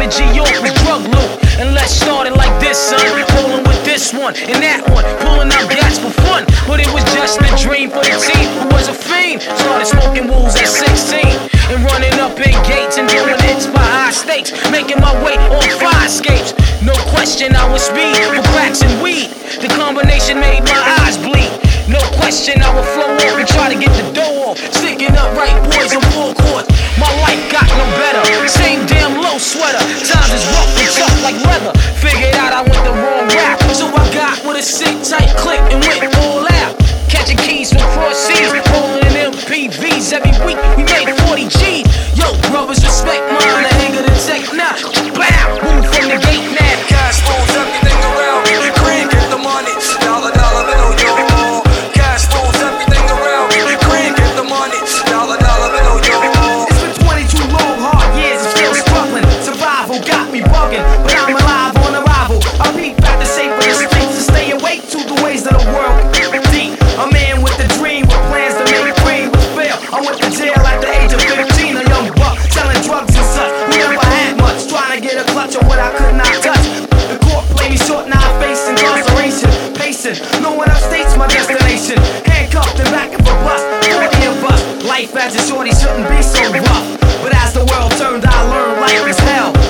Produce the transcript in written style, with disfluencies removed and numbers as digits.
energy off with drug loot. And let's start it like this, son. Rolling with this one and that one, pulling out gas for fun. But it was just a dream for the team who was a fiend. Started smoking wools at 16 and running up in gates and doing hits by high stakes, making my way on fire escapes. No question I was speed for cracks and weed. The combination made my eyes bleed. No question I would flow off and try to get the dough off, sticking up right boys on full court. My life got no better, same damn low sweater. Times is rough and tough like leather. Figured out I went the wrong route, so I got with a sick tight click and went all out. Catching keys from cross seas, rolling in MPVs every week. We made 40 G's. Yo, brothers respect mine. The anger to take now. Bam, move from the gate now. Cash moves everything around me. Green, get the money. Dollar, dollar bill, yo. Cash moves everything around me. Green, get the money. Dollar, dollar bill, yo. It's been 22 long, hard years and still struggling. Survival got me bugging, but I'm alive on arrival. I peep at the shape of the streets to stay awake to the ways of the world. Deep, a man with a dream, with plans to make green with fail. I went to jail at the age of 15, a young buck selling drugs and such. Who never had much, trying to get a clutch on what I could not touch. The court played me short, now I face incarceration. Pacing, no one upstates my destination. Handcuffed and back of a bus, 40 of us. Life as a shorty shouldn't be so rough, but as the world turned, I learned life is hell.